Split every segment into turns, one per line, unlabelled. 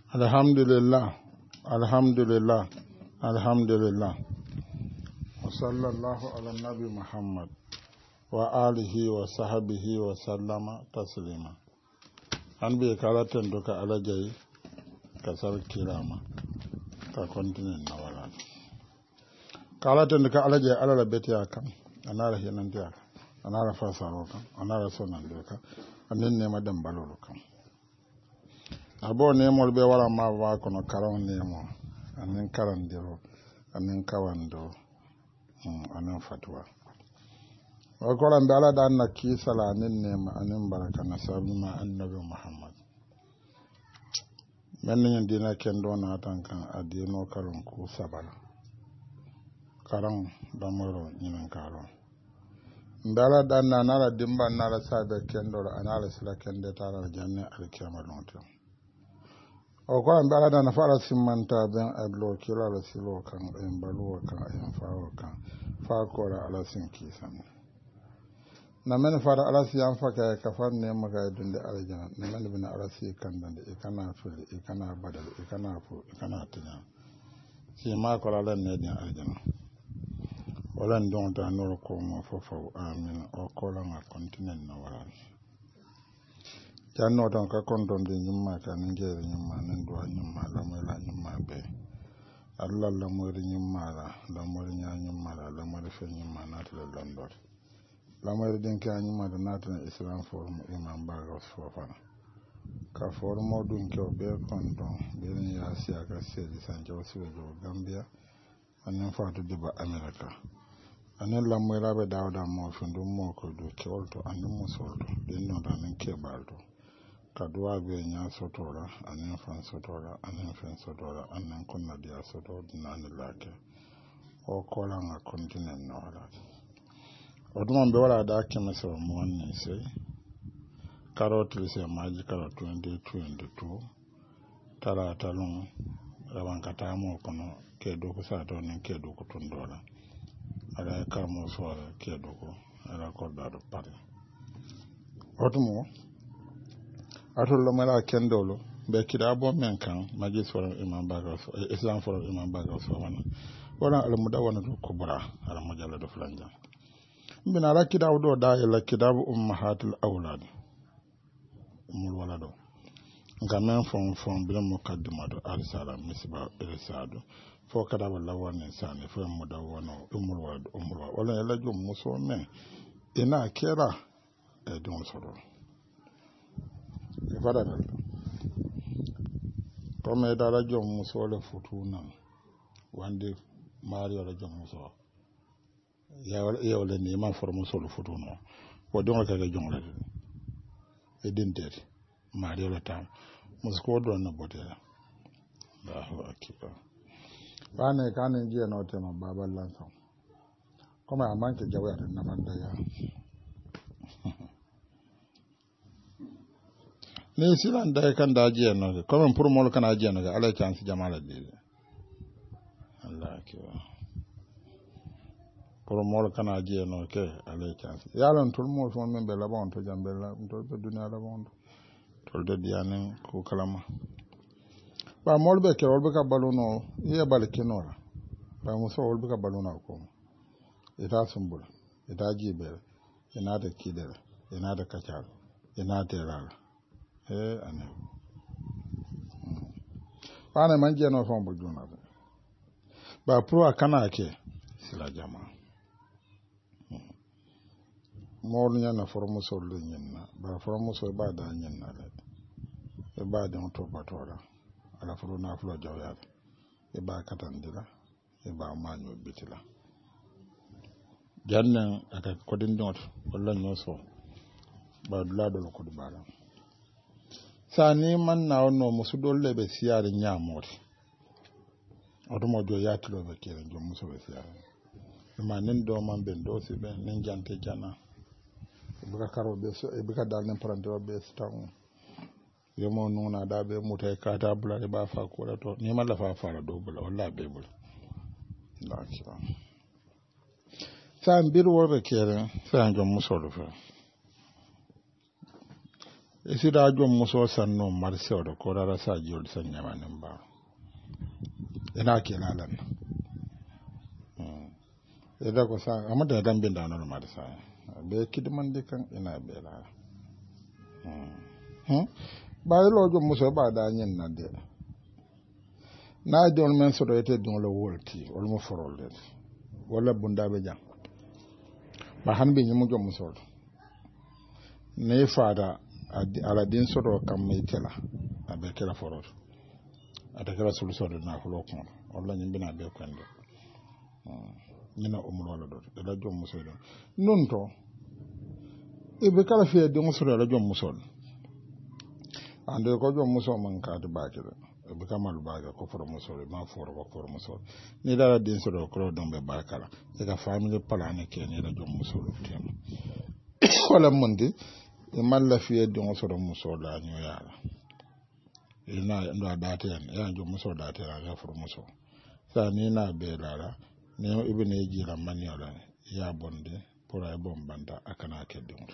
Alhamdulillah, alhamdulillah, alhamdulillah. Wa sallallahu ala nabi Muhammad wa alihi wa sahbihi wa sallama taslima. An bi karatan duka alajai kasar kirama ka kontinen na wala. Karatan duka alajai alala beti akan anara hinan dia anara fasaro kan anara sonan duka anin ne madan balolo kan. Abo nemol be wala ma wa kono karon nemo anin karandiro anin kawando anin fatwa wa kolan be ala dan na kisala anin nema anin baraka na sabi ma annabi Muhammad men nyen dina kendo na tankan adino karon ku sabala karon damoro nyen karon ndala dan na nala dimba nala sabe kendo anala sila kende tara janne alkiyama lonto o ko an bala na fara simanta ben adlo kila la silo kan en baluwa kan en fawo kan fa ko la ala sin kisan na men fara ala si an faka ka fan ne maka dunde aljana na men bin ala si kan dande e kana fili e kana badal e kana fu e kana tinya si ma ko la ne din aljana wala ndon ta no ko mo fofo amin o ko la ma continent na wala janno don ka kondon de nyumma ka ngere nyumma nan do nyumma la mo la nyumma be Allah la mo ri nyumma la mo ri nyumma la mo ri fe nyumma na to landor la mo ri den ka nyumma da na to Islam forum imam bagos fofana ka forum dun ko be kondon be ni ya si aka se di sanjo si do Gambia anen faatu diba America anen la mo la be dawda mo fundu mo ko do kelto anen mo solto den no da men ke baldo kaduwa be nya sotora anen fan sotora anen fen sotora anen kunna dia soto dinani lake o kola nga continent no wala oduma be wala da keme so mo wanni sei karoti se maji karot 2022 tara talon rawan kata mo kono ke do ko sa to nen ke do ko tundola ala ka mo so ke do ko ala ko da do pare odumo atollo mala kendolo be kidabo men kan majlis forum imam baga so Islam forum imam baga so wana al mudawana to kubra al mujalla do flanja mbina la kidabu do da ila kidabu ummahatul awlad umul walado ngamen fon bila mukaddimatu arsala misba irsadu fo kadaba lawan sani fo mudawana umul walad wala yalla jum muso men ina kera e don soro fadana comme dara jom muso le futuna wande mario la jom muso ya wala ni ma for muso le futuna o don ka ga jom la e dinter mario la tam musko do na botela Allahu akbar bane kanin jiya na wata ma baban lansa kuma amanke jawaya na banda ya ne silan da kan da ajiya no ko pour mol kan ajiya no ala chance jamala de Allah kiwa pour mol kan ajiya no ke ala chance yalon tul mo fon men be labon to jambella to be dunya labon to de diane ko kalama ba mol be ke wol be ka baluno ye balkino ba mo so wol be ka baluno ko ita sumbula ita jibel ina da kidere ina da kacal ina terala ane bana manje no fon bo juna ba pro akana ke sila jama mol nya na formo so lu nyinna ba formo so ba da nyinna le e ba de to batora ala fro na flo jawya e ba katandira e ba manyo bitila jannan aka kodin dot wallan no so ba dula do ko dubala sani man na ono musu dolle be siyari nyamori odumo do yatlo be kire jom musu be siyari ma nen do man ben do si ben nen jante jana buka karo be so e buka dal nen prando be staw yemo nuna da be mutai kata bula e ba fa ko to ni mala fa fara do bula walla be bula la kira san bir wo be kire san jom musu do fa isi da jom muso sanno marse da ko rara sa jol sanya manin ba ina ke lalan ida ko sa amma da dan bin da nan marsa be kidman dikan ina be la ba lo jom muso ba da nyin na de na don men so do ete don lo wolti ol mo forol de wala bunda be jang ba han be nyimu jom muso ne fada ala din so do kam me tela abe kala forol ata kala solution de na ko ko wala nyimbe na be ko ndo ñina umro la do la jom muso do non to e be kala fe de muso la jom muso ande ko jom muso man ka de baake e be kamal baaga ko for muso ma for ko for muso ni dara din so do ko don be baakala e ka family plan ke ni la jom muso do tem wala mundi e malla fe de muso la ñu yaala ina ndo date ya jom muso date ya for muso sa ni na be la ne ibine jira maniola ya bonde pour ay bombanda akana ke dum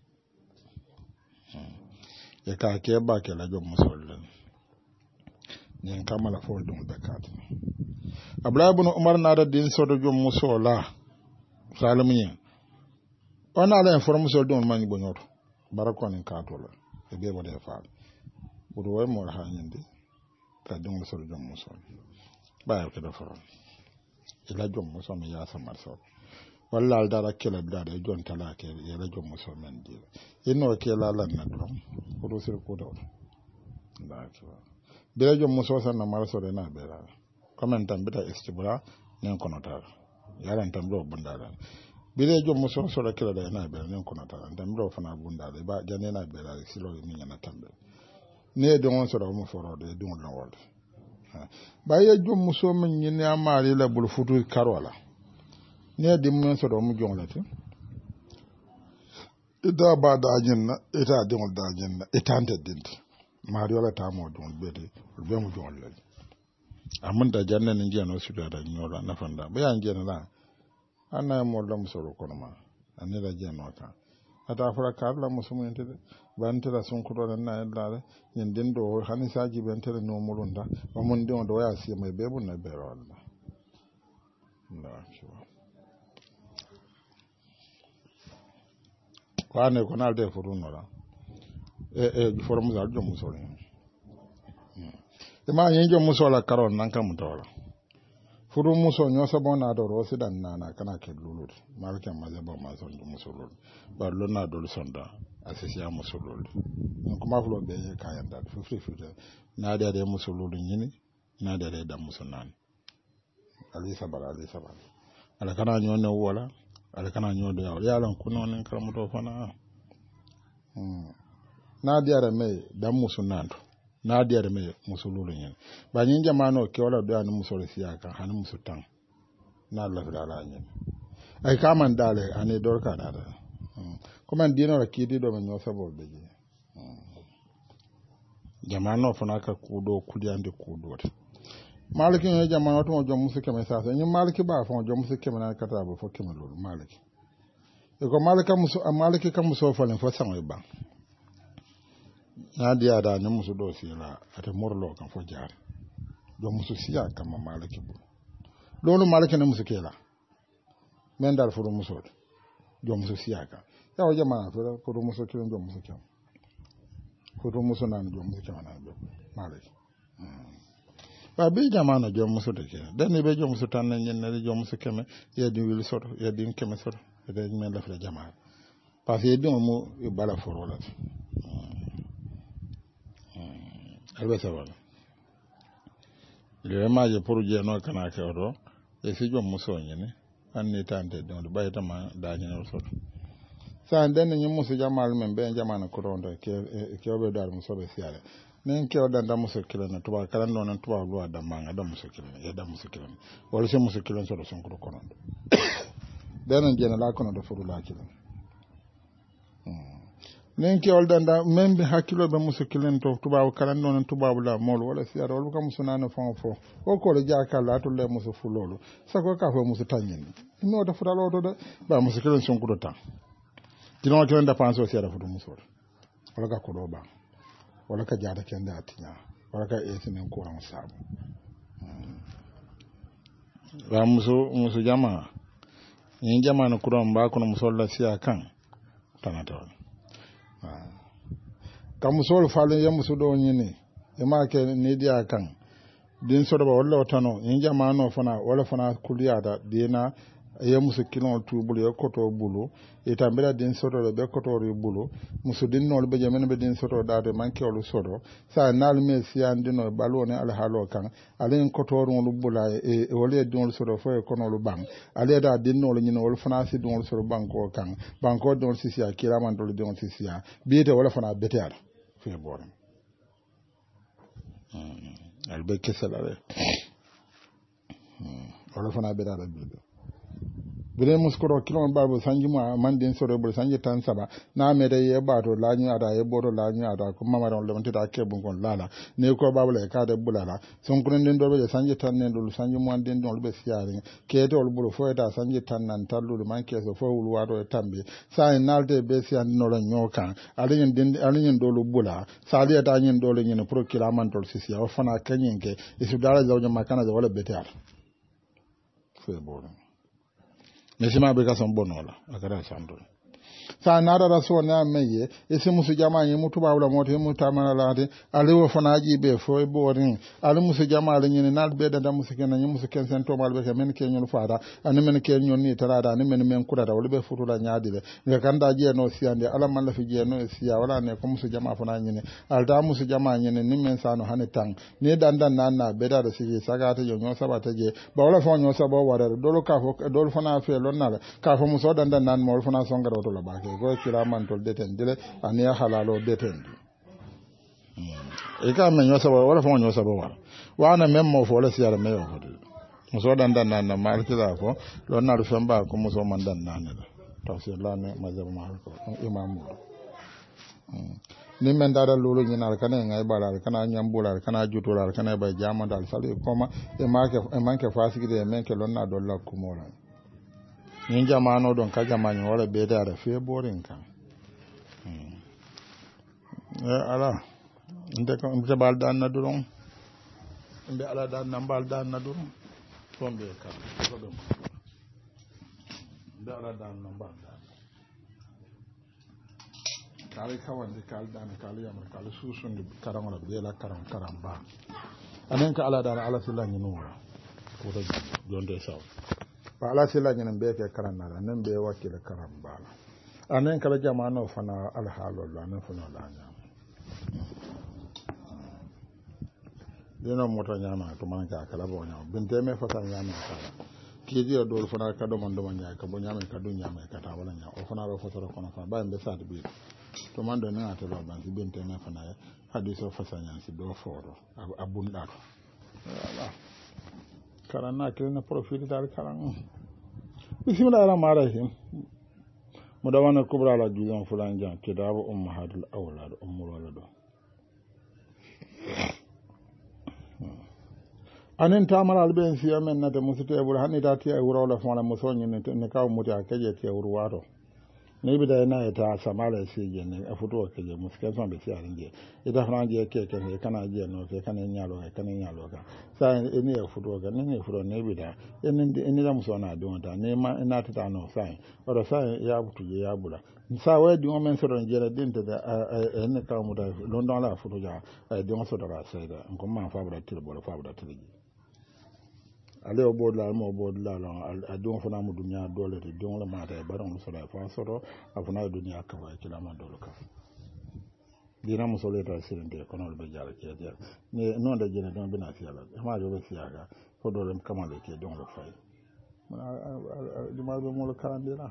e ka ke ba ke la jom musol nyen kamala fo dum bekat abla ibn umar na da din so do jom musola salamiya ona la information dum man bonyoto barakon ka to la e be wode fa budo way mo ha nyinde ka dum musol jom musol ba ke do fa ila jom muso mi ya samar so walla al dara kala dara jon tala ke ila jom muso men di ino ke la lan na dum ko sir ko do da ke be jom muso san na mar so de na be la comment tam bita istibra nen kono tar yaran tam do bundala be jom muso so la kala da na be nen kono tar tam do fana bundala ba jane na be la silo mi nyana tambe ne do on so do mo foro de dum la wol ba ye jom muso men nyine amari la bul futu karola ne dim men so do mu jonglati ida ba da jinna ita dingol da jinna itante dinti mari wala ta mo don bede be mu jongle amman da janna ni jeno su da nyola na fanda ba yan jena la anna mo lam so ko ma anni da jeno ta ata fura karla musumin tede bantela sun kudo na yalla yin dindo hani saji bantela no mulunda ba mun dindo do ya si mai bebun na bero Allah kwane ko nalde furuno la forum za jom musole ma yin jom musola karon nan kam tola furu muso nyosa bona do rosi dan nana kana ke lulud malka maze ba ma son musolol ba lonna do sonda asisi ya musolol kuma fulo be kayan da fufi na da musolol nyini na da da musonan ali sabara ala kana nyone wala ala kana nyodo ya lan kuno nen karamu to fana na da me da musonan na da me musolol nyini ba nyin jamano ke wala do an musol siyaka han musutan na Allah da ala nyini ay kaman dale ane dorka da kuma dino rakidi do manyo sabo beje jamano fana ka kudo kudiande kudo maliki ne jamano to jom musike me sasa ni maliki ba fa jom musike me na kata ba fo keme lolu maliki e ko maliki kam so fa len fo sanwe ba na dia da ne musu do sila ate morlo kan fo jaar jom musu siya kam maliki bu lolu maliki ne musike la men dal fo musu jom musu siya ka yawo jamana fo musu kiyon jom musu kiyon fo musu nan jom musu kiyon na be maliki ba be jamana jom musu de ke den be jom musu tan nyen ne jom musu keme ya di wil soto ya di keme soto de men la fra jamana parce que dum mu bala foro la albe sabala le ma je pour je no kana ke oro e si jom musu nyene anni tante don ba ita ma da nyen soto sa den nyen musu jamala men be jamana ko ronda ke obe dar musu be siale nen ke odan da musu kilana tuba kalan non tuba lo da manga da musu kilana ya da musu kilana wala se musu kilana so son ko kono den jena la kono do furu la kilana nen ke odan da membe hakilo be musu kilana to tuba kalan non tuba la mol wala si ara wala kam sunana fon fo o ko le jakala to le musu fulolo sako ka fo musu tanyen no da fura lo do ba musu kilana son ko do tan dino kilana da panso si ara furu musu wala ka kodo ba wala ka jada kende atinya wala ka esinen kuran sabu wa musu jama yin jama na kuran ba kuna musolla siya kan tanata ka musol falin ya musu do nyini e ma ke ni dia kan din so ba wala tano yin jama no fana wala fana kuliya da dina ye musu kilon tubulu ye koto bulu e tambira din soto be koto ri bulu musu din no be jamen be din soto da de manke olu soto sa nal me sian dino balo ne al halo kan alen koto ru lu bula e wole din soto fo e kono lu bang ale da din no nyino wol fana si din soto banko kan banko don sisi a kira man dol din sisi a bi de wala fana beter fe boram albe kesalare wala fana beter bi bire muskoro kilon babu sanji mu mandin sore bul sanji tan saba na me de ye bato lanyu ada ye bodo lanyu ada ko mama don lemti da ke bun kon lala ne ko babu le ka de bulala son kun den do be sanji tan ne dul sanji mu andin don be siari ke to bulu fo da sanji tan nan tallu man ke so fo wul wado tambe sai nalde be sian no la nyoka alin do lu bula sali da nyin do le nyin pro kilaman tol sisi o fana kanyin ke isu dala zawja makana za wala betar fo bodo mesima be ka son bonola akara sando sa nara raso na meye ese musu jama yi mutu ba wala mota mu tamana lade alewo fana ji be fo e borin ale musu jama le nyini nal be da musu ken nyi musu ken sen to mal be men ken nyol fara ani men ken nyon ni tarada ani men kurada wala be futula nyaadi be nga kanda je no siande ala man la fi je no siya wala ne ko musu jama fana nyini alda musu jama nyini ni men sano hane tang ne dandan nan na be da sigi sagata yo nyo sabata je ba wala fo nyo sabo wara dolo ka fo dolo fana fe lonnala ka fo muso dandan nan mo fana songaro to la ba ko kira man tol deten dile aniya halalo deten e ka men yosa wala fo nyosa bo wala wana memmo fo la siara me yo muso dan na mal kila ko lo na rufen ba ko muso man dan na ne to se la ne ma jama mal ko imam ni men dara lulu ni na kana ngai bala kana nyambula kana jutura kana ba jama dal sali koma e manke fasiki de men ke lo na do la kumola nin jamano don ka jamani wala be da fe borin kan ala nde bal dan na duron nde ala dan na bal dan na duron tombe ka ko do nde ala dan na bal dan kali kawande kal dan kali yamar kali susun de karam wala be la karam ba anen ka ala dan ala filan ni nura ko do jonde saw ba ala sila nyen be ke karan na nan be wakile karan bala anen kala jama'ano fana alhalol anen fana la nya dina mota nyama to man ka kala bo nya binte me fata nyama kala kidi do fana ka do man do nya ka bo nyama ka do nyama ka ta wala nya o fana ro fata ro kono fa ba mbe sa de bi to man do na ta lo ban binte me fana hadiso fata nya si do foro abunda ala karana kirina profil dal karan bismillahir rahmanir rahim mudawana kubra la juyan fulan jan kitabu ummahatul awlad ummul walad anen tamara alben fiya men nata musite bur hanni dati ay wuro la fona musonyi ne kaw muti akaje ti wuro waro ne bi da na ta samala si je ne afuto ke je muske son be siya nje ida franje ke kana je no ke kana nyalo ka sa eni afuto ga ne afuto ne bi da eni da musona don ta ne ma ina ta no sai ora sai ya butu je ya bula sa wa di o men so don je la din ta da eni ka mu da london la afuto ja di o so da sai da ko ma fa bra til bo fa bra til ale o bodla mo bodla a don fana mu dunya dole de don la mata e baron so da fa soro afuna dunya ka wa kila man dole ka dina mu so le ta sirin de kono be jara ke de ne non da jene don bina fiala ma do be fiaga ko dole kama le ke don la fay di ma be mo le karandira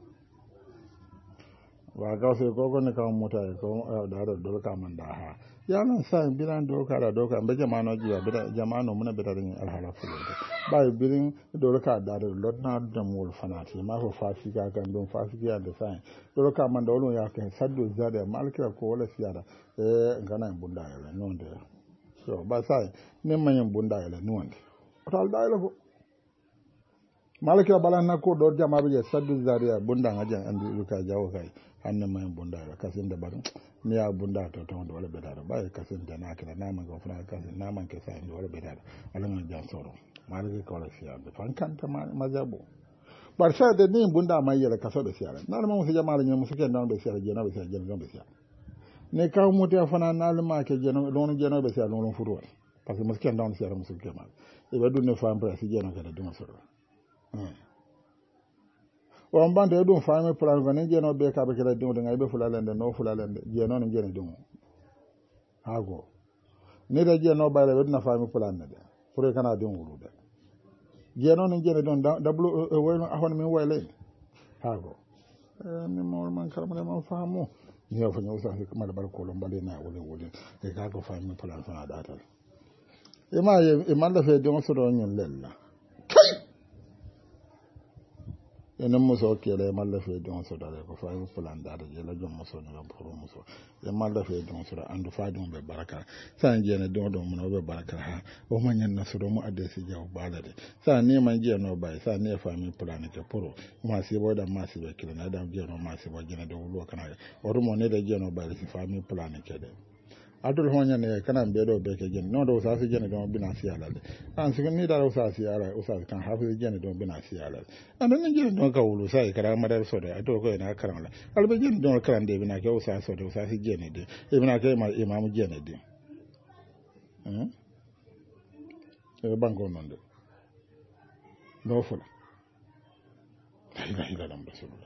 wa ga se ko ne ka mota ko da dole ka man da ha yanan sa biran doka da doka be jama'ano jiya bida jama'ano muna bida rin alhala fulo ba birin doka da lotna da mul fanati ma fa fafi ga kan don fafi ga da sai doka man da wolo ya kan saddo zada malkira ko wala siyada ngana bunda ya non de so ba sai ne manyan bunda ya non de tal da ila malaka balanna ko do jama be saddu zaria bunda ngajan andi luka jawo kai hanne may bunda la kasin da bar ni ya bunda to to wala be dara ba kasin da na kira na man go fana kasin na man ke sai wala be dara wala ngan jan soro malaka ko la fiya be fan kanta mazabo bar sa de ni bunda may yela kaso be siara na ma mo jama la nyum suke ndon be siara jena be siara jena be siara ne kaw muti fana na ma ke jena don jena be siara don furu parce que muske ndon siara muske mal e be dunne fam pra si jena ka de soro on bande ɗum faami plan ko nen jeeno ɓe kaɓe kela diŋo de ɓe fulalende no fulalende jeeno ne jeeni diŋo hago ni de jeeno ɓayre ɓe ɗuna faami plan ne de pour kana diŋo wulude jeeno ne jeeni ɗon dablu wayno ahon min wayleyde hago min mawol man karamade man faamu ñew fo ñew sa mala ɓar kolo mbalina woli e kako faami plan fana ɗatal ima e malla fe diŋo soɗo ñun lella enen muso kele malla fe don so dare ko fay plan dare je la jom muso ngam pour muso e malla fe don so andu fa don be baraka san jene don mun be baraka ha o man nyen so do mu adde si jaw balade sa ni man je no bay sa ni fa mi plan ke pour ma si bo da ma si be kile na da je no ma si bo jene de wulo kana o mo ne de je no bay si fa mi plan ke de adul honya ne kana be do be ke jene no do sa si jene do bina si ala de an si ni da sa si ala o sa kan ha fi jene do bina si ala an ni jene do ka wulu sai kara madar so da to ko na karan la al be jene do karan de bina ke o sa so de o sa si jene de e bina ke ma imam jene de e banko non de no fula ila dam rasulullah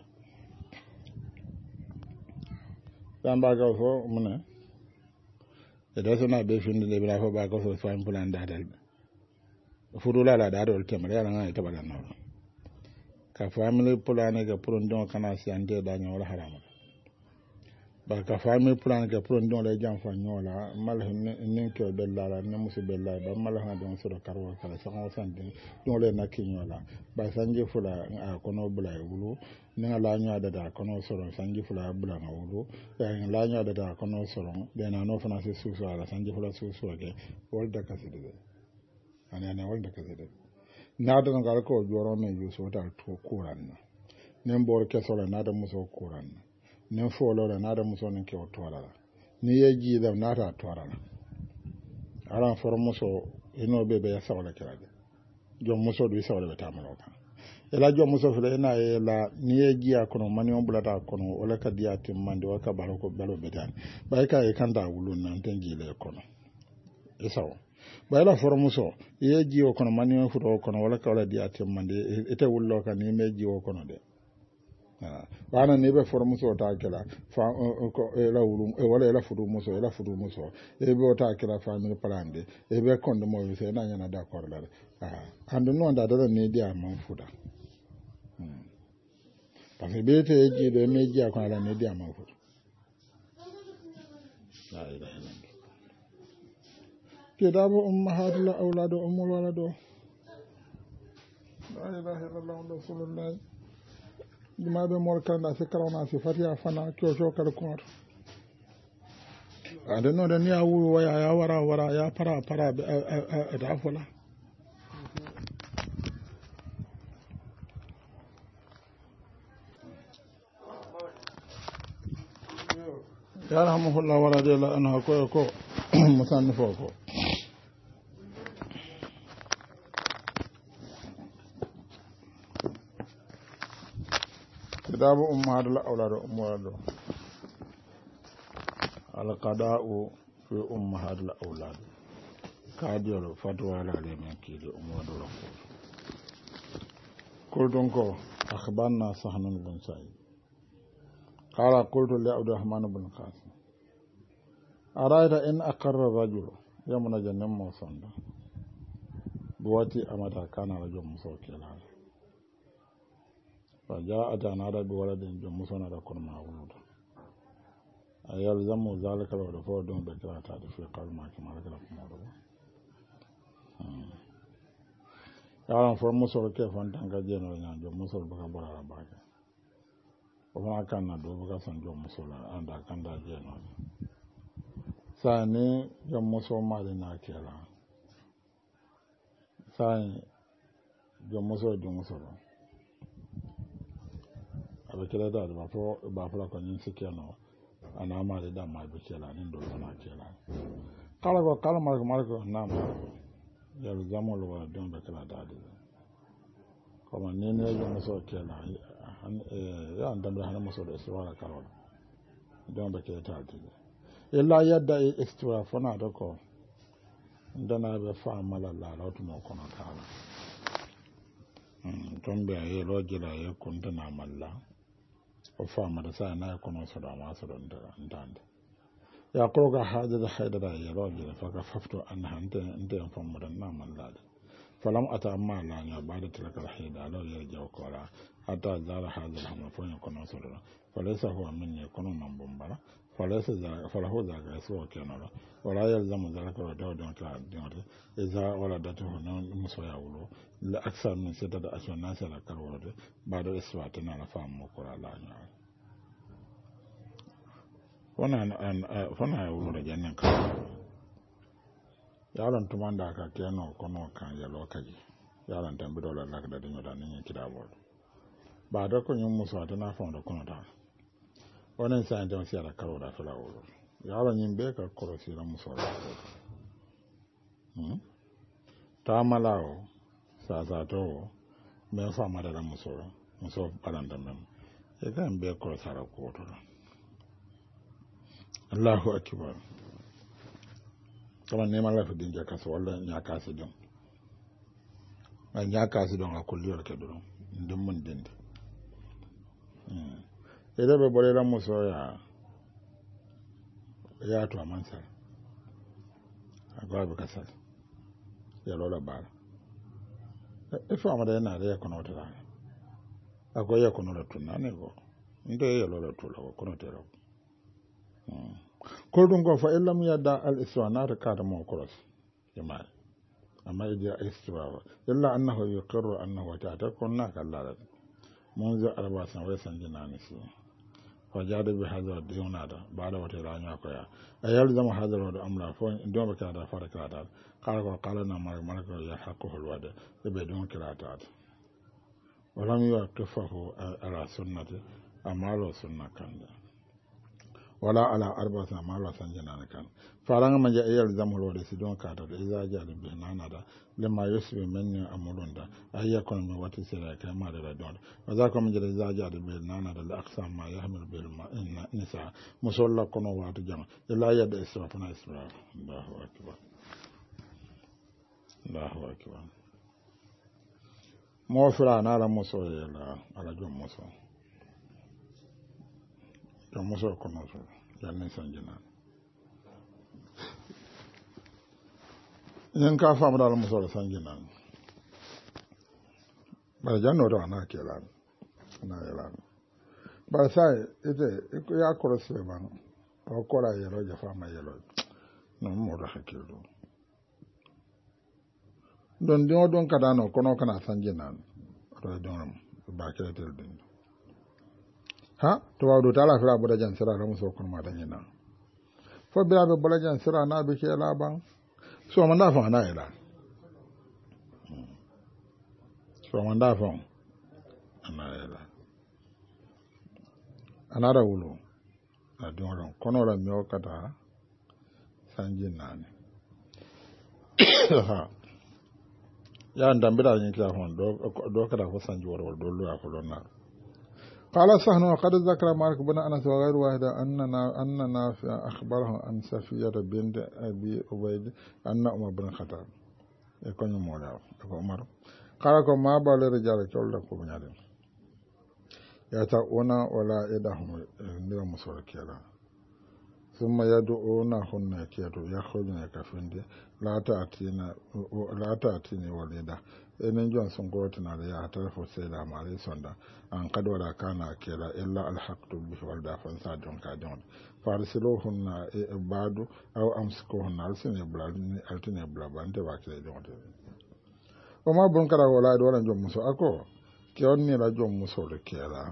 dan ba ga fo mun da suna be fin da bira fa ba ko so fam plan da dal fudula la da dol temre ya nga ita bala na ka family plan ga pron don kana si ande da nyola harama ba ka family plan ga pron don le jam fa nyola mal nin ko bella la ne musu bella ba mal ha don so karwa kala sa ko san din don le na ki nyola ba sanje fula a kono bula wulu ni la nya da kono so sanje fula bula na wulu ya la nya da kono so de na no fana se su so ala sanje fula su so ke wol da kaside ani wol da kaside na da ngal ko joro me yu so ta to kuran ne mbor ke so na da muso kuran ne folo na da muso ne ke o to ala ni yeji da na ta to ala ala for muso ino be ya sawla kirade jom muso du sawla be tamalo kan ela jom muso fele na ela ni yeji akono mani on bulata kono wala ka dia timmande wala ka balo ko balo be tan bay ka e kanda wulun nan tengi le kono e saw bay la for muso yeji o kono mani on futo kono wala ka wala dia timmande ete wullo kan ni meji o kono de bana ne be for muso ta kala fa ko ela wulum e wala ela fudu muso e be ta kala family plan e be kondo mo se na nyana d'accord la ando non da da ne dia man fuda parce que be te ji de meji akon la ne dia man fuda la ilaha illallah kitabu ummahatul awlad ummul walad la ilaha illallah rasulullah jumaɓe mol kanda si karawna si fatiya fana coco kala kumata ande no de ni a wuyu waya ya wara ya para da fola ya rahmuhullah wala de la anha ko musannifo ko كتاب أمهات الأولاد أمهات القضاء في أمهات الأولاد كادير فتوى على من كيد أمهات الأولاد قلت انكو أخبرنا صحن بن سعيد قال قلت لعبد الرحمن بن قاسم أرأيت إن أقر الرجل يوم جنم موصند بواتي أمتا كان رجل مسوكي الهذا فجاء أتانا بولد جمسنا لكم مع ولد أيلزم ذلك لو رفض دون بكرة في قلب ما كما لكم ولد يعلم فرمسول كيف أنت كجين وين جمسول بكبر على باك وما كان ندو بكسن جمسول عند كان دجين ثاني جمسول ما لنا كلا ثاني جمسول abe kela da ba fo ko nyin sikeno ana ma da ma be kela nin do na kela kala marko na ma ya zamol wa don be kela da kuma ne ne ya muso kela ya andam da hana muso da iswara karol don be kela ta illa yadda istiwa fona da ko dana be fa mala la rawtu mo kono kala tombe ye lojira ye kunta na malla o fa mada sa na kono so da ma so don ndande ya ko ga hada haidara ye lojira fa ka fafto an hante inde fa mudan na malla falam ata amma la nya bada tilaka haida lo ye jaw kola hatta zara hada hamma fo kono so do falaysa huwa minni kono man bombara falaysa falahu zaga so kenala wala yalzamu zalika wa dawdan ka dinore iza wala datu non muso ya wulo la aksar min sita da aswana sala karwode bada iswata na fam mo ko la nya wana ya wulo da jannan ka yaron tumanda ka keno kono kan ya lokaji yaron tambi dola la ka da dinyo da nin kida bo ba da ko nyum muso ta na fam da kono ta wannan sai an sai da karo da fala wulo yaron yin be ka koro si la muso da ta malao sa to me fa ma da muso balanda mem e kan be koro sara ko to Allahu akbar kama neman lafi din jaka so wala nya kasi don nya kasi don a kulliyar ke don din mun din ida be bole la muso ya to amansa agwa be kasal ya lola bala ifo amada yana da ya kono ta ago ya kono la tunna ne go inde ya lola tula ko kono tero ko dum go fa illam yadda al iswana ta kada mo koros jama'a amma idan istiva illa annahu yuqirru annahu ta'ata kunna kallala منذ 4 سنوات سنجنا نسي فجاد بهذا الدين هذا بعد وترى نياكويا أيلزم هذا الوضع أملا فون دون بكرة فارق كرات قال لنا مالك يحقه الوضع بدون كرات ولم يوقفه على سنة أمال سنة كان ولا على 4 سنوات سنجنا كان فارغ ما جاء يلزم الوضع سدون كرات إذا جاء بهنا هذا لما يسوي مني أمرون دا أي يكون من وقت سيرة كما ردون وذاك من جل زاجات بالنانا الأقسام ما يحمل بالنساء مسلا كنوا وقت جمع إلا يد إسرافنا إسراف الله أكبر الله أكبر موفر أنا على مسوي على جم مسوي جم مسوي كنوا جل سنجنا yin ka famu da muso da sangi nan ba janno da na ke lan na yalan ba sai ite ya koro se ban o kora yelo ja fama yelo no mo da hakilo don don kada no kono kana sangi nan to don ba ke tel din ha to wa do tala fira boda jan sira muso kono ma dan yana fo bira be bola jan sira na be ke laban so man da fa na ila so man da fa na ila anara wulo na don kono la mi o kata sanji nani ha ya ndambira yin kila hon do kada ko sanji wor do lu ko na قال سهل وقد ذكر مالك بن أنس وغير واحد أننا أخبره عن صفية بنت أبي عبيد أن عمر بن الخطاب يكون مولا عمر قال ما بال الرجال كلكم بنيادين يتقون ولا يدهم من مسوركيلا ثم يدعونهن كيتو يخرجن كفند لا تأتيني وليدا enen jon sun goti na da ya tarfo sai da mare sonda an kadwala kana kela illa alhaqtu bi wal da fan sa jon ka jon farsiluhun na ibadu aw amsikuhun alsine blani altine blabante ba kele jon te o ma bon kara wala do wala jon muso ako ke onni la jon muso le kela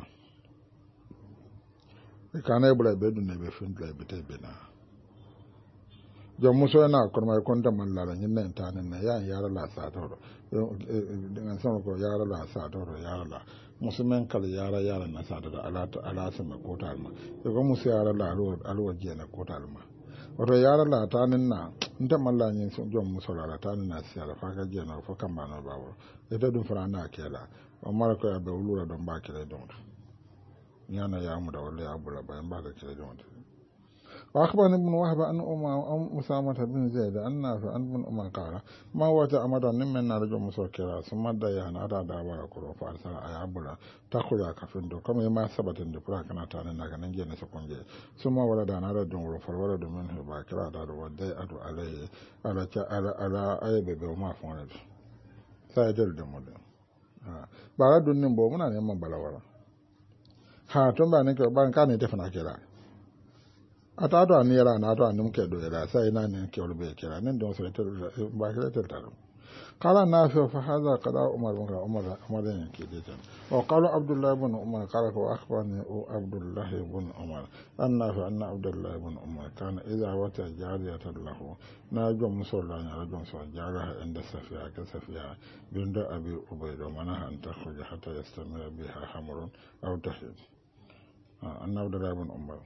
e kana bula be dun ne be fin bla be te bena jom muso na ko mai kon da mallala nyin nan tanin na ya yara la sa to dengan sama ko yara la sa to yara la musulman kal yara na sa da ala sama ko talma e ko musu yara la alwa je na ko talma wato yara la tanin na nda malla nyin so jom muso la tanin na siya fa ka je na fa kan ba na bawo e da dum fara na kela amma ko ya be ulura don ba kele don yana ya mu da wallahi abula bayan ba ka kele don وأخبرني ابن وهب أن أسامة بن زيد أن نافع أن ابن أمر قال ما هو أمر من رجل مسوكرا ثم ديان أرى دابر كرو فأرسل أيابلا تأخذ كفندو كما ما ثبت أن دبرا كان تاني نكن نجي نسكونجي ثم ولد أن أرى دون فالولد منه باكرا دار ودي أدو عليه على أي بيبي وما فوند سيجل دمود بارا دون بو منا نيما بلا ولا ها تنبا نكو بان كان يتفنا كلا ata do anira na do anum ke do ira sai na ne ke olbe kira nen don sai tel ba kira tel tar qala nafi fa hadha qada umar ne ke de tan wa qala abdullah ibn umar qala wa akhbarani abdullah ibn umar anna abdullah ibn umar kana idha wata jariyatan lahu na jom musalla na jom so jaraha inda safiya binda abi ubayda mana han takhruja hatta yastamira biha hamrun aw tahid anna abdullah ibn umar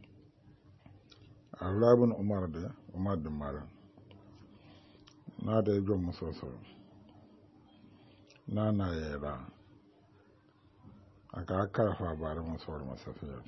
Allah ibn Umar da Mara na da yajon musoso na yera aka karfa bare musawar masafiyar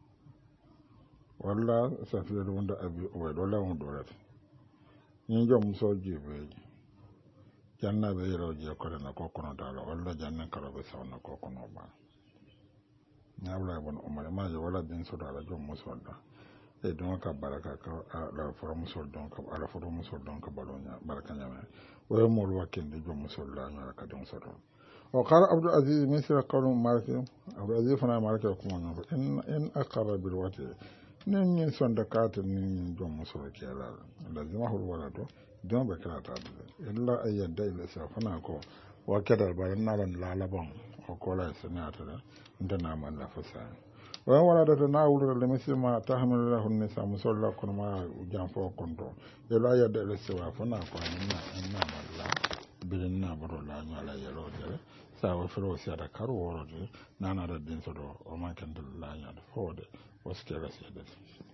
walla safiyar wanda abi ubayd walla mun dorat yin jon musoji be janna be yero je ko na kokono dala walla janna kala be sawna kokono ba na Allah ibn Umar ma je wala din so dala jon musawda e don ka baraka ka ala foro musol don ka ala foro musol don ka balonya baraka nyama o mo lo wakende jom musol la nyala ka don so don o qala abdul aziz misra qawlu malik abdul aziz fana malik ko mo no in aqara bil wati nin nin son da ka tan nin jom musol ke ala lazima hul wala do don ba kala ta illa ayyada ila sa fana ko wa kadar baran nalan lalaban o ko la sanata da ndana man la fasa وولدت ناول لمثل ما تحمل له النساء مسلا كن ما جانفو كنتو يلا يد الاستواء فنا قاننا إنا الله بلنا برو لا نالا يلو جل ساو فرو سيادا كارو ورد نانا ردين سدو وما كان لا نالا فود وسكيلا سيادا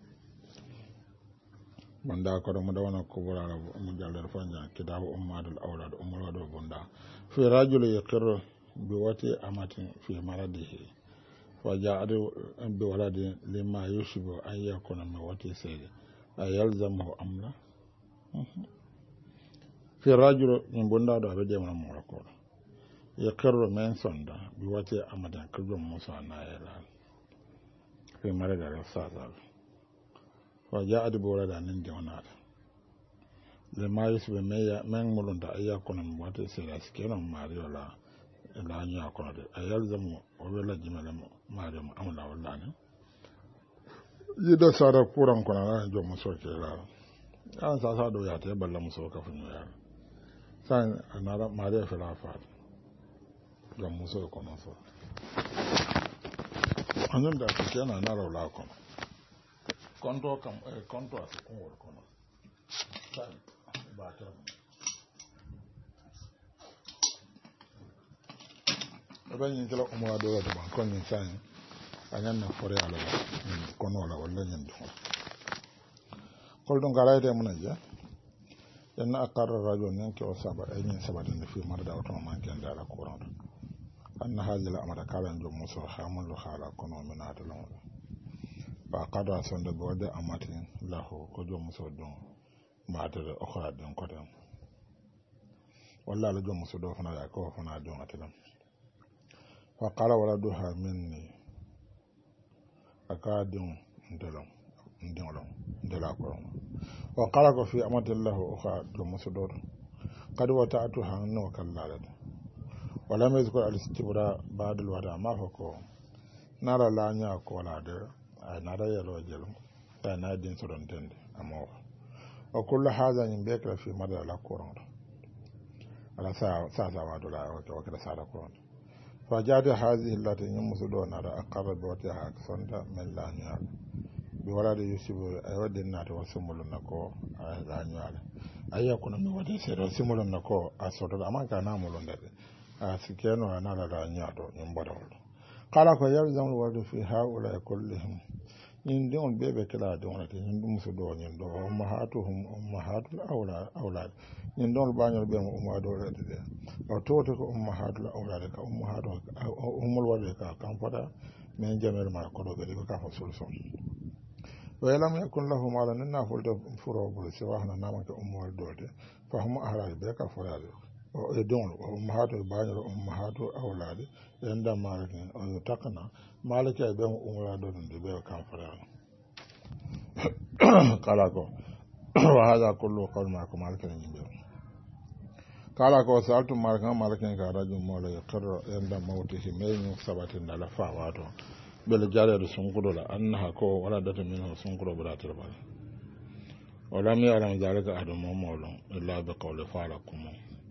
من دا كرو مدوانا كبرى مجال فانجا كتاب أمات الأولاد أمات بندا في رجل يقر بواتي أمات في مرضه وجاء بولد لما يشبه أن يكون من وتي سيد أيلزمه أم لا في رجل من بندا دو أبدا من مولكور يقر من سندا بواتي أمدا كجوم موسى نايلا في مرد الرسالة وجاء بولد أن يندونات لما يشبه من مولندا أن يكون من وتي سيد أسكينا ماريو لا la nya ko de ayal zamu o wela jimala mo mariam amla wallani yido sara kuran ko na jo mo soke la an sa do ya te balla mo soka fu ya san anara maria fela fa jo mo so ko no so anan da ke na na la ko konto kam konto as ko wor ko no san ba ta ɓen kala umra do wata ban kon min sani anyan na fore ala kono la walla nyen do kol don gala ide mun ja en aqarra rajul nan ke osaba ay nyen sabata ne fi marda auto man ken dala qur'an an hadila amara kala jom muso hamul khala kono min atalo ba qada sonde bode amatin lahu ko jom muso don maatare okhra don ko dem walla la jom muso do fana ya ko fana don atilam وقال ولدها مني أكادم ندلم وقال في أمد الله أخرى جمسدور قد وتعتها أنه كاللالد ولم يذكر الاستبراء بعد الوداع ما فكو نرى لا نياك ولا در نرى يلو جلو نادين سرون تند أمور وكل هذا ينبيك في مدى لا كورون على ساسا وادولا وكذا سارة كورون فجاد هذه التي يمسدون على أقرب بوتها أكسنت من لا نياك bi wala da yusufu ay wadde naata wa simulun na ko a ñaale ayya kono mi wadi seeɗo simulun na ko a sotoɗo aman ka namulun de a sikeno a nalata ñaato ñum mbaɗawol kala ko yalzamul warde fi haula e kullihim ñin ndiŋol ɓe ɓe kela diŋolete ñin ɗum musu ɗo ñin ɗo ummahatul awlade ñin ɗon ɓañol ɓe mo ummadolede de o towte ko ummahatul awlade ka ummol waɗe ka kam fota min jamel ma koɗo ɓeɗi ko kafa solution ويلم يكن لهم على أننا فلت فروبل سواهنا نامك أمور دولة فهم أهل بيك فراد ويدون وأمهات البانير وأمهات أولاد عندما مالك ويتقنا مالك يبين أمور دولة بيك فراد قالكو وهذا كله قول معكم مالك ينبير قالكو سألتم مالك كرجل مولا يقر عند موته مين سبت على فاواتو bele jareede sunkuɗo la annaha ko wala data min o sunkuɗo ɓuratere bala o lam yaram dalika ahadu momolon illa be qawle faala kumo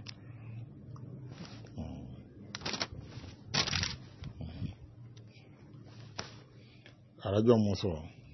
ara jom muso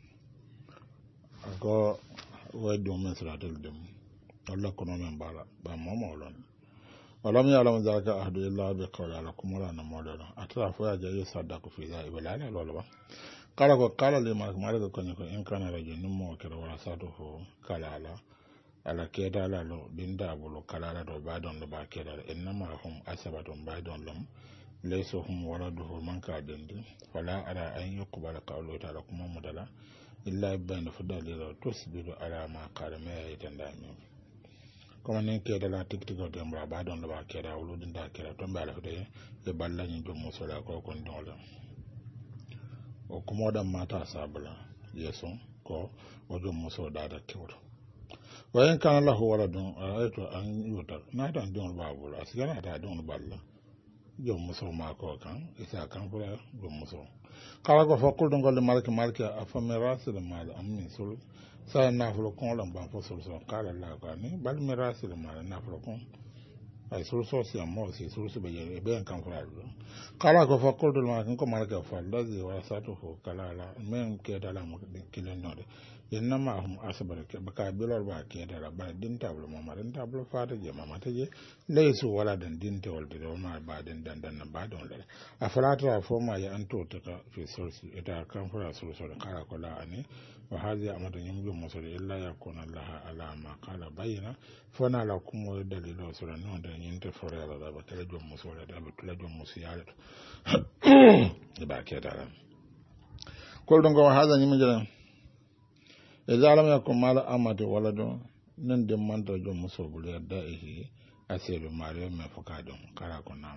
ko waddi o men siratel dem walla kono men mbala ba momolon ولم يعلم ذلك أحد إلا بقول على كمولا نمولا أترى فيا يصدق في ذلك ولا لا ولا قال لي مالك كن إن كان رجل نمو كره ولا ساته قال على كيدا لا لو ديندا بلو قال لا دو بعدون لبا كيدا إنما هم أسبتهم بعدون لهم ليسوا هم ولده من كادندي فلا أرى أن يقبل قوله تعالى كم مدلا إلا بين فدليل تصبر على ما قال ما يتندامين comme nen keedala tigtigo dembra ba don ba keeda wuludin da keeda to mbala fede e balla ni jom musola ko kon dole o kumoda mata sabla yeso ko o jom muso da kewto wayen kan lahu waladun ayto an yuta na dan don ba bula sigana ta don balla jom muso ma ko kan isa kan fura jom muso kala ko fakul don golle malki afamirasul mal amin sul sa nafulo kon lan ban fo solution kala la ko ni bal mirasi le mala nafulo kon ay solution si amo si solution be yere be kan fara kala ko fa ko dol ma ko mala ka fa lazi wa satu fo kala la men ke dala mo kilo node inna ma hum asbar ke baka bilor ba ke dala ba din tablo mo mara tablo fa ta je mama ta je laysu wala dan din te wal de ma ba den dan ba don le afrata fo ma ya anto ta ka fi solution ita kan fara solution kala ko la ani وهذه أمر يمكن مصر إلا يكون الله على ما قال بينا فنا لكم دليل وسر نون دني انت فريا لا بتلجم مصر لا بتلجم مسيالة يبقى كده كل دونك هذا يمكن إذا لم يكن مال أمد ولد نندم من تلجم مصر بلي دائه أسير ماريو مفكادم كلا كنا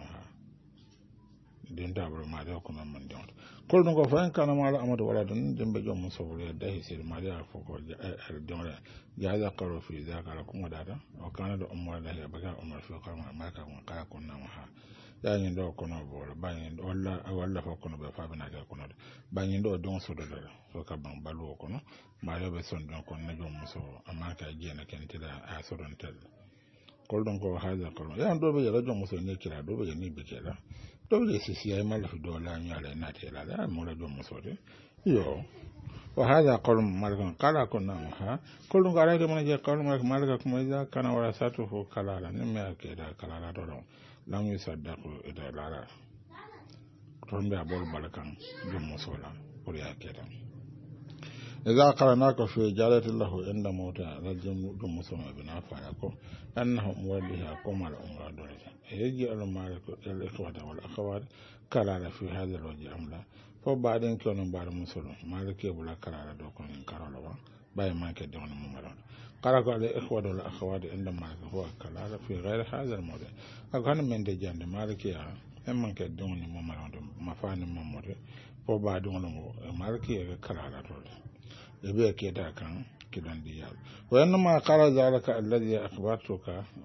din tabro maria ko non man jonto kol no ko fan kana mala amado wala don dembe jom so wala dahi sir maria foko donre jaza qaro fi zakara kuma dada o kana do umma da ya baga umma fi kama maka ko kaya ko na ha ya ni do ko no bolo bani walla foko no be fa bana ga ko no bani do don so do so ka ban balu ko no maria be son don ko na jom so amaka je na kentida a so don tel kol don ko haza ko ya do be ya jom so ne kira do be ni be kira dole sisi ay mala fi dola nyala na tela la mo la jom sore yo wa hada qawl malaka qala kunna ha kullu qala de man je qawl malaka kuma ja kana wala satu fu kala la nimme akeda kala la do lam yusaddaqu ida la ton be abol malakan jom sola pour ya keda إذا قرأناك في جالة الله عند موتى رجل مسلم ابن عفاياكو أنه موليها قوم على أمر دولة يجي المالك الإخوة والأخوات كلال في هذا الوجه أملا فبعدين كانوا بعد مسلم مالك يبلا كلال دوكم من كرالوا باي مالك دون ممرون قالوا الإخوة والأخوات عند مالك هو كلال في غير هذا الموضوع أكان من دجان مالك يا أما كدون ممرون مفان ممرون فبعدين مالك يكلال دولة يبقى كده كان كده ديال وإنما قال ذلك الذي أخبرتك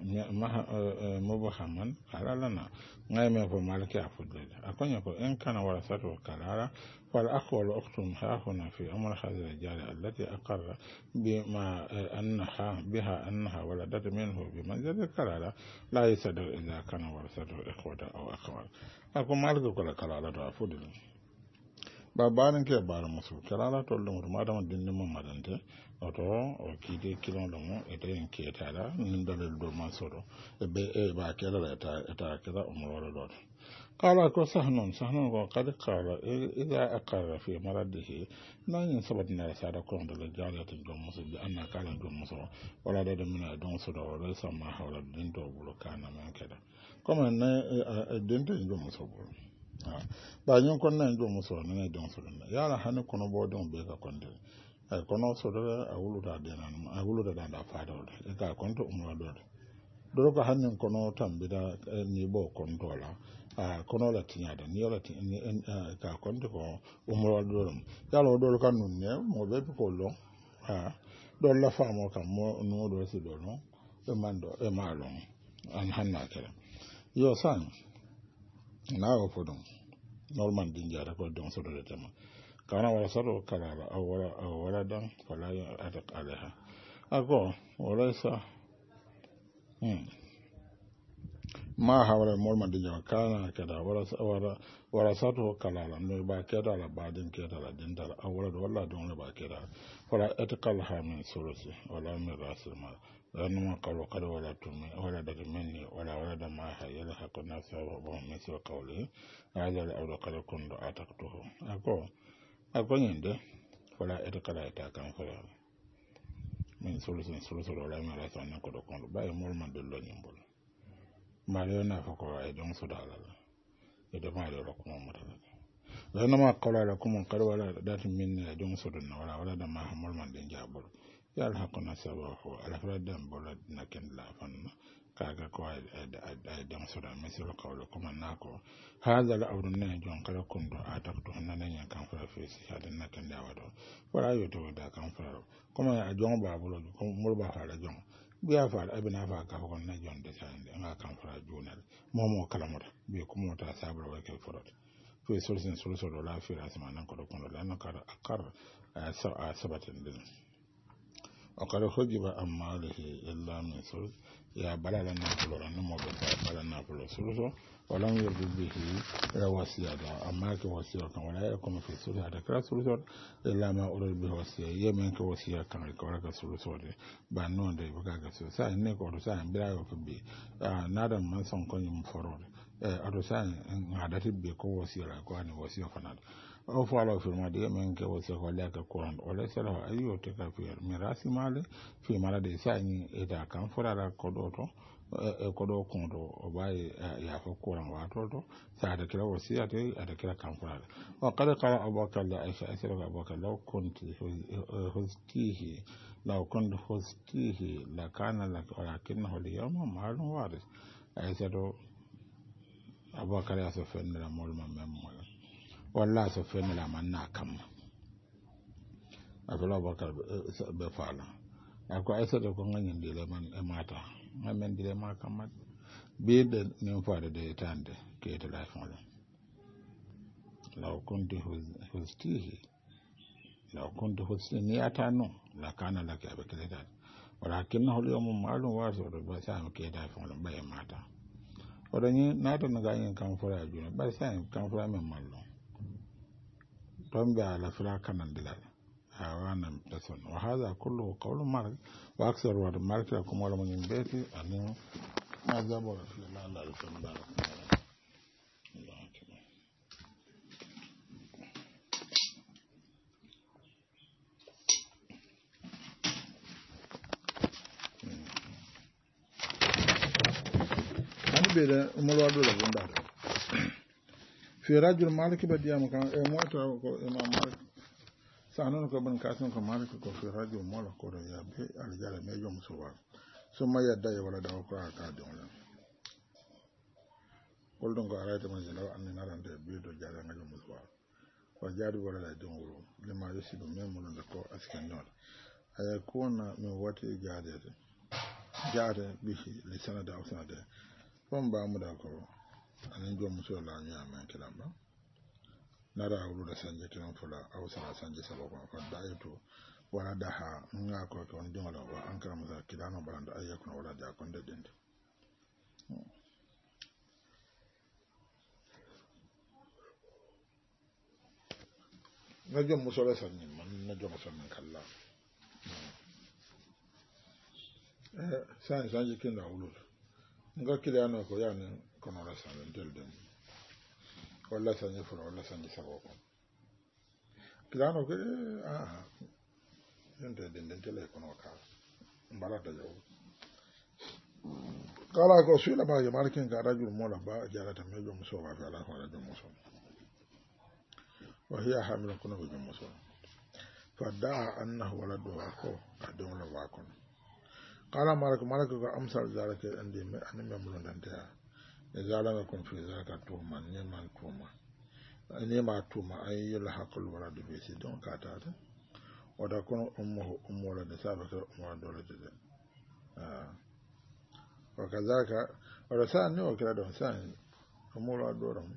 مبهما قال لنا نعم فمالك أفضل أكون يقول إن كان ورثته كلالا فالأخ والأخت ها هنا في أمر هذه الرجال التي أقر بما أنها ولدت منه بمنزل كلالا لا يصدق إذا كان ورثته إخوة أو أخوات أكون مالك كل كلالا أفضل ba banin ke bara musu kalala to lumu ma dama dinni mo madante oto o kide kilon lumu ete en ketala nin dalil do man soro e be e ba kala eta kala umro do qala ko sahnon ko qad qala idha aqarra fi maradihi nan sabatna sada ko ndo le jalati do musu bi anna kala do musu wala de mina don so do wala sama hawla din do bulo kana man keda comme ne din to do musu bulo ba ñon kon nan do muso nan don so don yala han kono bo don be ka konde ay kono so do a wuluta de nan a wuluta da fa do e ka konto umma do ko han kono tambida ni bo konto la a kono la tinya da ni la tinya ka konto ko umma do yala do kan nun ne mo be ko lo do la fa mo kam mo no do si do no e mando e malo an hanna kala yo san na o fodon normal din jara ko don so do tema kana wala saro kala wala dan fala ya atak alaha ako wala sa ma hawala normal din jara kana kada wala saro kala la no ba kada la badin kada la din dal awala do wala don la ba kada fala atak alaha min sulusi wala min rasul ma لأنه قالوا قد ولدت مني ولا ولد معها يلحق الناس وهم مثل قوله هذا الأول قد كنت أعتقته أقول ينده فلا إتقال إتاكام فلا من سلسل ولا ما لا سأنا قد كنت باي مولما دلو نيمبول ما لينا فقوا أيدون سدالا إذا ما ليركم مطلق لأنما قال لكم قد ولدت مني أيدون سدنا ولا ولد معها مولما دين جابول yalhaquna sabahu alafradan bolad naken la fanna kaga ko ay dam soda mesul qawlo kuma nako hada la awdun jon kala kundo atakto hanana nyan kan fara fesi hada naken da wado wala yoto da kan fara kuma a jon ba bulo ko murba fara jon biya fara abina fa ka ko na jon de sande nga kan fara jonal momo kala mota bi ko mota sabra wa ke forot fe solsen solso la fira sama nan ko do kono la nakara akar sabatin din وقد حجب عن ماله إلا من ثلث يا بلا لنا فلورا نمو بلا لنا فلور ثلث ولم يرد به إلى وصية أما كوصية ولا يكون في ثلث هذا كلا ثلث إلا ما أرد به وصية يمن كوصية كان يكون ثلث بانون دي بكا ثلث ساي نيكو ساي بلا يكبي نادم من سنكون يمفرور أدو ساي عادتي بيكو وصية لكواني وصية فناد o falo firma de men ke wo se ko le ka kuran o le sala ayo te ka fier mirasi male fi mala de sani e da kan fora la kodoto e kodo kondo o bai ya ko kuran wa to sa da kira wasiyate ada kira kan fora wa qad qala abubakar la aisha asira abubakar law kunti hustihi law kunti hustihi la kana la walakinahu al-yawma malun waris aisha do abubakar ya so fenna la molma memmo walla so fenela man na kam afela bakar be fala ako aysa de ko ngani ndile man e mata men ndile ma kam be de nim faade de tande ke de la fala law kunti hustihi law kunti hustini atano la kana la ke be kele dal walakinnahu al-yawma ma'lum wa so ba sa ke da fala be mata odani nata na ganyen kan fura juna ba sa kan fura men mallo تنبع على فراك الدلال حيوانا بسن وهذا كله قول مالك وأكثر ورد مالك لكم ولا من بيتي أنه ما زبر في الله لا يفهم بارك الله أكبر أنا بيدا أمور وادو لكم دار في رجل مالك بديا مكان موت إمام مالك سأنون كبن كاسن كمالك في رجل مالك كورا يا بي الرجال ميجو مسوار ثم يدعي ولا دعوة كورا كادون قلتم كأرأيت من جلو أني نرى بيدو جاري ميجو مسوار وجاري ولا دعوة لما يسيب ميمون لكو أسكنون أيكون من واتي جاري به لسنة أو سنة فهم بامدا كورا anin jom muso la nya men kilamba nara awlu da sanje kiran fula aw sara sanje sababa fa daitu wala daha nga ko to ndin wala wa ankara musa kilano balanda ayyakuna wala da kon de dinde na jom musole sanni man na jom sanni kala san sanji kin da wulu nga kiliano ko yani kono la san del dem wala sanji furo wala sanji sabo ko kiliano ko yende den tele kono ka mbala da jaw kala ko suila ba ya markin ga rajul mola ba jarata me jom so ba ala ko rajul muso wa hiya hamilun kono jom muso fa da'a annahu waladu ko adon la wa kono kala malaka ko amsal zalaka ande me anime mulon danta e zalama kon fi zalaka to man ne man tuma ne ma tuma ay yul haqul walad bi si don katata wada kono ummu la de sabaka ummu dole de wa kazaka wala sa ne o kira don sa ummu la doram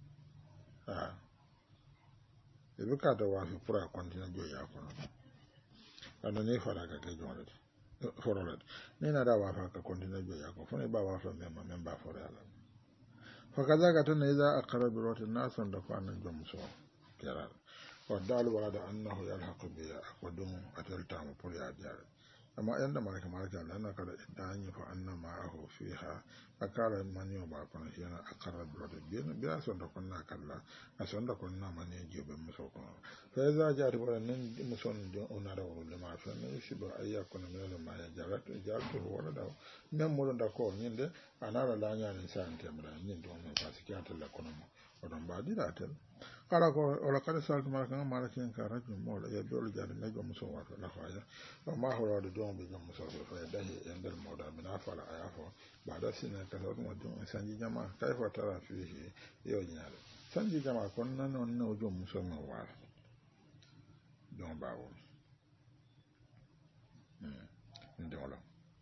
e bukata wa fi pura kontina jo ya kono ana ne fara ka ke jonde forolet nena da wafa ka kontina jo yako fone ba wafa memba forala fakaza ka tan iza aqra bi rawat an-nas da kwanan jom so kira wa dal wala da annahu yalhaqu bi aqdum atalta mu puri ajar amma yanda malaka Allah na kada idan yi fa anna ma'ahu fiha akara man yo ba kon yana aqra bi rawat bi son da kunna kalla ason da kunna man je be muso ko fa iza jari wala nan muson don onara wala ma fa ne shi ba ayyakun min ma ya jaratu wala da men mo da ko nyinde anara la nya ni san temra nyin don ma fasikata la kono mo odon ba di datel kala ko wala kada sal malaka ka rajul mo ya dole jari me go muso wa la fa ya ma hawra do don be go muso fa dahi endel mo da mina fala ayafo ba da sina ka do mo don sanji jama kai fa tara fihi yo nyaale sanji jama kon nan on no jo muso mo wa don bawo ndola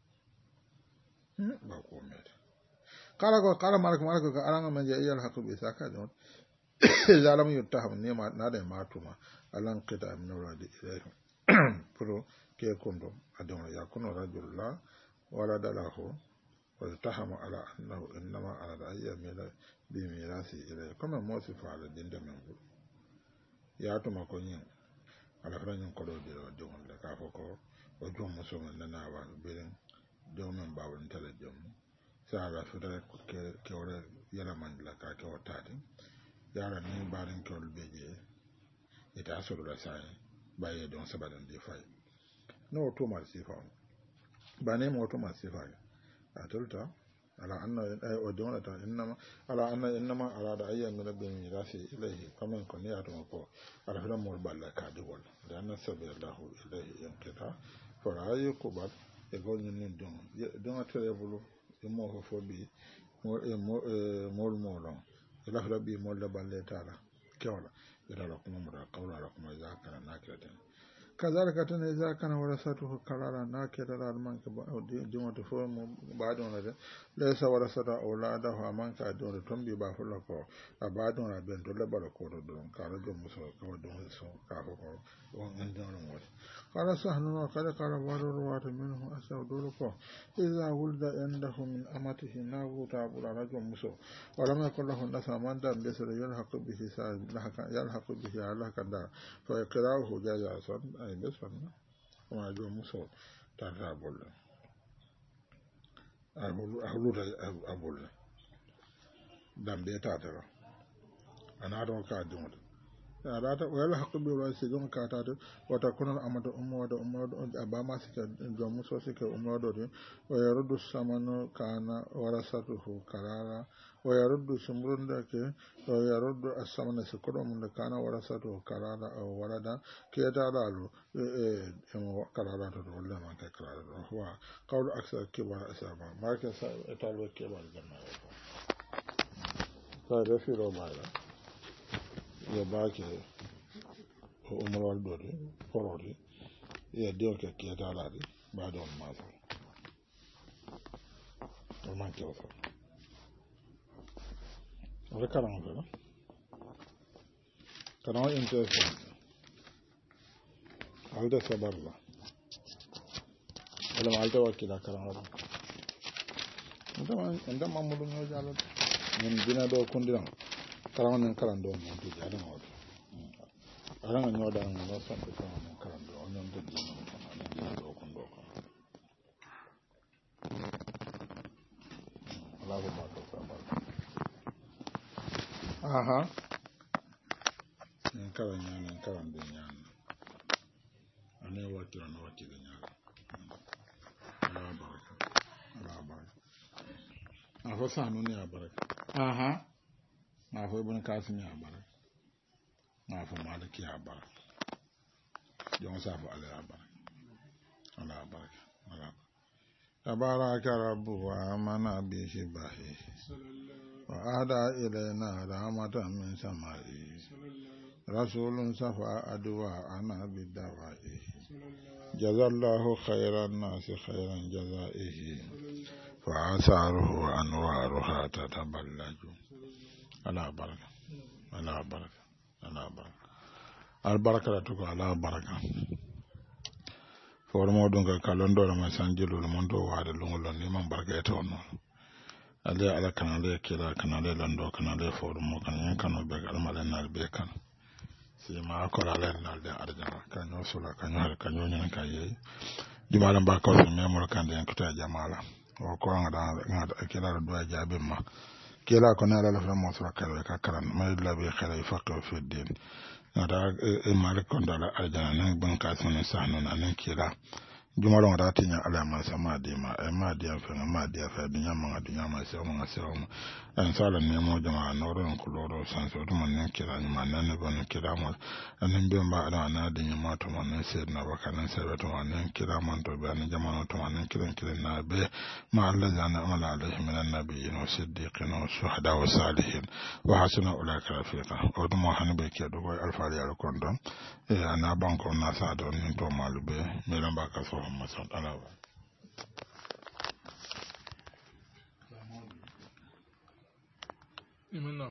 ba ko met kala malaka ka aranga manje yal hakku be saka don zalam yuttaham ne ma na da matuma alan qita min wadi ilayhi pro ke kondo adon ya kuno rajulla wala dalahu wa yuttahamu ala annahu innama ala ayyamila bi mirasi ilayhi kama mosifa ala dinde men ya to makonyin ala franyin kodo de don da ka foko o jom muso men na wa birin don men bawon tele jom sa ala fudare ke ore yala mandla ka ke otati yara ni barin kol beje ita so da sai baye don sabadan de fai no to mal sifa ba ne mo to mal sifa atulta ala anna ay o donata innama ala anna innama ala da ayyan min rabbi mirasi ilayhi kaman kon ya to ko ala fara mo balla ka de wol da anna sabillahu ilayhi yankita fara yuqbal e gol ni don atere bulu e mo fo bi mo lon ila rabbi mo la balle tala kewla ila la kuma mura qawla la kuma za kana nakiratan kazalika tan za kana warasatu kalala nakirata man ka dimo to fo mo baadon la laysa warasata awlada ha man ka don tombi ba fulla ko abadon la ben to la bala ko don ka rajo muso ko don so ka ko on ndon mo قال سهل وقد قال بعض الرواة منه أسعد لكم إذا ولد عنده من أمته ناغو تابل رجل مسو ولم يكن له نسى من دام بسر يلحق به على كدار فيقرأه جاجا صد أي بسر وما جو مسو تابل أبول دام بيتاتر أنا أدعو كادمون arata wala hakbi wala sijon katade wata kunan amado ummodo abama sika jomu so sika ummodo de o yarudu samanu kana warasatuhu karara o yarudu sumrunda ke o yarudu asamana sikodo mun kana warasatuhu karara o warada ke dalalu karara to wala man ka karara wa qawlu aksa kibar asaba marka sa etalu kibar janna ta refiro mala ya bake o umrol dode porodi ya dio ke kieta ladi ba don maso o man ke oso o karam ko kana interesting alda sabarla wala alda wakila karam ndam mamudu no jalo min dina do kundiran karaman karan do mo to jada mo aranga nyoda ngalo santo ko mo karando onon de dino ko na de do ko ndo ko ala ko ba to ba aha en kala nyana en kala de nyana ane watira na watira nyana ala baraka afo sanu ne abaraka aha afo ibn kasim ya abaraka afo maliki ya abaraka jon safo ala abaraka tabaraka rabbu wa amana bi shibahi wa ada ilayna rahmatan min samai rasulun safa adwa ana bidawai jazallahu khairan nasi khairan jazaihi fa asaruhu anwaruha tataballaju ala baraka al baraka to ala baraka for mo don ka kalondo ma sanjelo mon do waade lungol ni man baraka to no ale ala kanale kila kanale lando kanale for mo kan kano be al malenal be kan si ma ko la len nal de arjana kanyo sula kanyo nyen kaye jumalan ba ko me mo kan de ko ta jamala o ko ngada kila do jaabe ma kila ko na la fa mo sura kala ka karan may la bi khala faqih fi din ngada e malik kon dala arjana nan ban ka sunan sahnon anan kila jumalon da tinya ala ma sama di ma e ma di fa ma di fa dunya ma dunya ma se ma se ma an sala ne mo jama no ron ko loro san so to man kila ni man nan ban kila mo anan be ma ala na di ma to man se na ba kan se to man kila man to be an jama to man kila na be ma alla jana amala alaihi min annabiyyin wa siddiqin wa shuhada wa salihin wa hasuna ulaka rafiqa o to mo han be ke do ko alfa ya ko don e ana banko na sa don ni to malube me ran ba ka so masan alawa